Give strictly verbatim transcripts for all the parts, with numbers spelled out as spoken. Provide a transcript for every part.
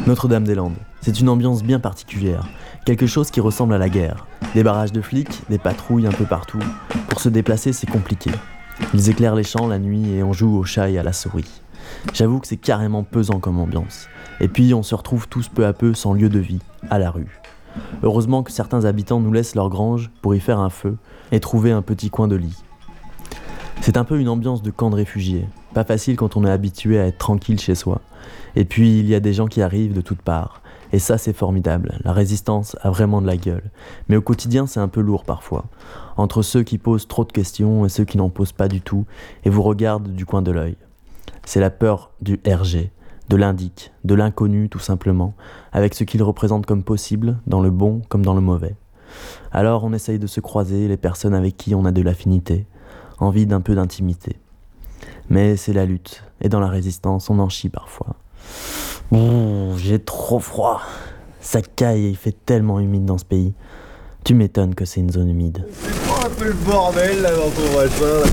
Notre-Dame-des-Landes, c'est une ambiance bien particulière, quelque chose qui ressemble à la guerre. Des barrages de flics, des patrouilles un peu partout. Pour se déplacer, c'est compliqué. Ils éclairent les champs la nuit et on joue au chat et à la souris. J'avoue que c'est carrément pesant comme ambiance. Et puis on se retrouve tous peu à peu sans lieu de vie, à la rue. Heureusement que certains habitants nous laissent leur grange pour y faire un feu et trouver un petit coin de lit. C'est un peu une ambiance de camp de réfugiés. Pas facile quand on est habitué à être tranquille chez soi. Et puis il y a des gens qui arrivent de toutes parts. Et ça c'est formidable, la résistance a vraiment de la gueule. Mais au quotidien c'est un peu lourd parfois. Entre ceux qui posent trop de questions et ceux qui n'en posent pas du tout et vous regardent du coin de l'œil. C'est la peur du R G, de l'indique, de l'inconnu tout simplement, avec ce qu'il représente comme possible, dans le bon comme dans le mauvais. Alors on essaye de se croiser les personnes avec qui on a de l'affinité, envie d'un peu d'intimité. Mais c'est la lutte, et dans la résistance, on en chie parfois. Ouh, j'ai trop froid. Ça caille et il fait tellement humide dans ce pays. Tu m'étonnes que c'est une zone humide. C'est pas un peu le bordel là dans ton machin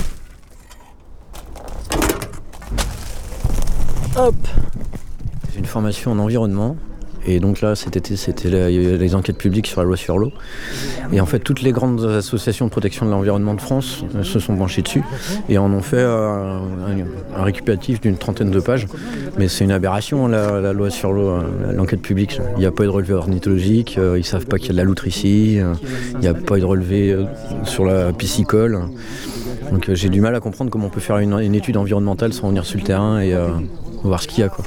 là. Hop. J'ai une formation en environnement. Et donc là, cet été, c'était les, les enquêtes publiques sur la loi sur l'eau. Et en fait, toutes les grandes associations de protection de l'environnement de France euh, se sont penchées dessus et en ont fait euh, un, un récupératif d'une trentaine de pages. Mais c'est une aberration, la, la loi sur l'eau, euh, l'enquête publique. Il n'y a pas eu de relevé ornithologique, euh, ils ne savent pas qu'il y a de la loutre ici, euh, il n'y a pas eu de relevé euh, sur la piscicole. Donc euh, j'ai du mal à comprendre comment on peut faire une, une étude environnementale sans venir sur le terrain et euh, voir ce qu'il y a, quoi.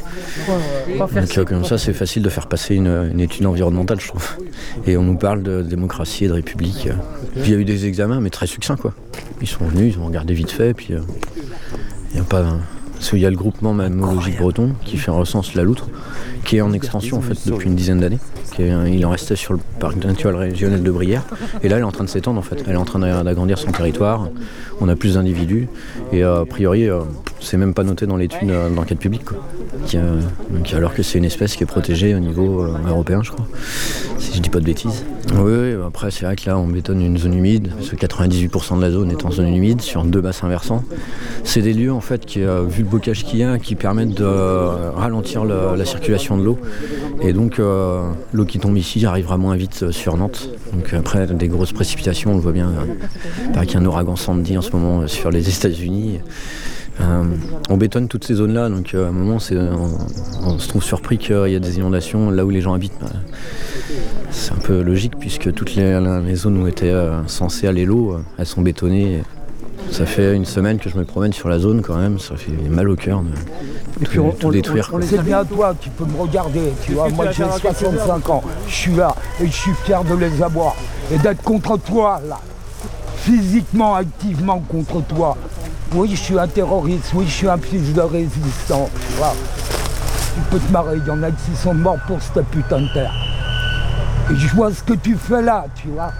Donc euh, comme ça, c'est facile de faire passer une, une étude environnementale, je trouve. Et on nous parle de démocratie et de république. Puis il y a eu des examens, mais très succincts, quoi. Ils sont venus, ils ont regardé vite fait, puis euh, il y a pas... Parce qu'il y a le groupement mammalogique breton qui fait un recense la loutre, qui est en extension en fait depuis une dizaine d'années. Qui est, il en restait sur le parc naturel régional de Brière. Et là, elle est en train de s'étendre en fait. Elle est en train d'agrandir son territoire. On a plus d'individus. Et euh, a priori, euh, c'est même pas noté dans l'étude euh, d'enquête publique, quoi. Qui, euh, donc, alors que c'est une espèce qui est protégée au niveau euh, européen, je crois. Si je dis pas de bêtises. Oui, oui, après, c'est vrai que là, on bétonne une zone humide. Parce que quatre-vingt-dix-huit pour cent de la zone est en zone humide, sur deux bassins versants. C'est des lieux, en fait, qui, euh, vu le bocage qu'il y a, qui permettent de euh, ralentir le, la circulation de l'eau. Et donc, euh, l'eau qui tombe ici arrivera moins vite euh, sur Nantes. Donc après, des grosses précipitations, on le voit bien. Euh, il paraît qu'il y a un ouragan Sandy en ce moment euh, sur les États-Unis. Euh, on bétonne toutes ces zones-là, donc euh, à un moment, c'est, on, on se trouve surpris qu'il y a des inondations là où les gens habitent. Bah, c'est un peu logique, puisque toutes les, les zones où était euh, censée aller l'eau, euh, elles sont bétonnées. Ça fait une semaine que je me promène sur la zone quand même, ça fait mal au cœur de tout, on, tout détruire. On, on, c'est bien toi qui peux me regarder, tu vois, moi j'ai soixante-cinq ans, je suis là et je suis fier de les avoir et d'être contre toi là, physiquement, activement contre toi. Oui, je suis un terroriste, oui, je suis un fils de résistant, tu vois. Tu peux te marrer, il y en a qui sont morts pour cette putain de terre. Et je vois ce que tu fais là, tu vois.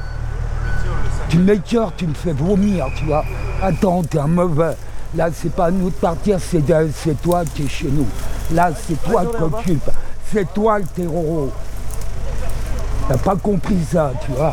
Tu m'écœures, tu me fais vomir, tu vois. Attends, t'es un mauvais. Là, c'est pas à nous de partir, c'est, c'est toi qui es chez nous. Là, c'est toi qui occupe. C'est toi le terroro. T'as pas compris ça, tu vois.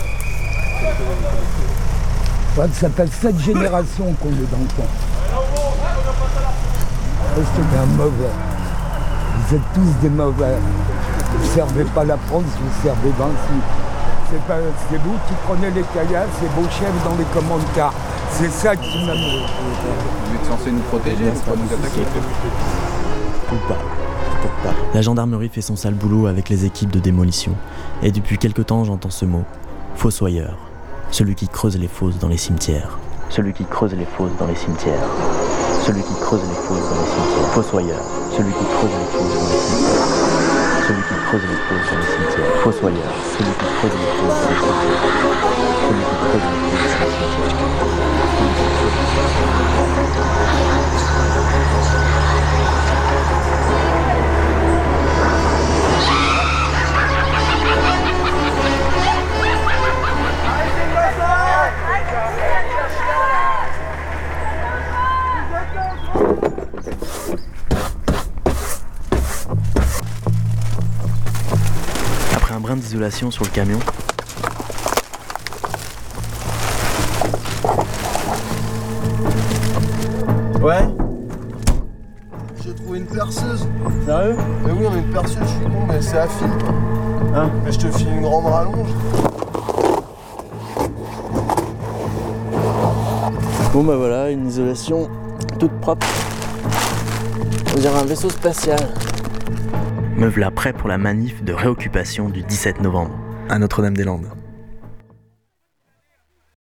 Ouais, ça fait sept générations qu'on est dans le camp. C'est un mauvais. Vous êtes tous des mauvais. Vous ne servez pas la France, vous servez Vinci. C'est, pas, c'est vous qui prenez les caillasses, c'est vos chefs dans les commandes car c'est ça qui m'a mis. Vous êtes censé nous protéger, pas nous attaquer. Ou pas, peut-être pas. La gendarmerie fait son sale boulot avec les équipes de démolition. Et depuis quelque temps, j'entends ce mot. Fossoyeur. Celui qui creuse les fosses dans les cimetières. Celui qui creuse les fosses dans les cimetières. Celui qui creuse les fosses dans les cimetières. Fossoyeur. Celui qui creuse les fosses dans les cimetières. Celui qui creuse les fosses dans les cimetières. Fossoyeur. Celui qui creuse les fosses dans les cimetières. Celui qui creuse les fosses dans les cimetières. Après un brin d'isolation sur le camion, ouais. J'ai trouvé une perceuse. Sérieux? Mais oui, on a une perceuse, je suis con. la file. Hein? Mais je te file une grande rallonge. Bon bah voilà, une isolation toute propre. On dirait un vaisseau spatial. Me voilà prêt pour la manif de réoccupation du dix-sept novembre à Notre-Dame-des-Landes.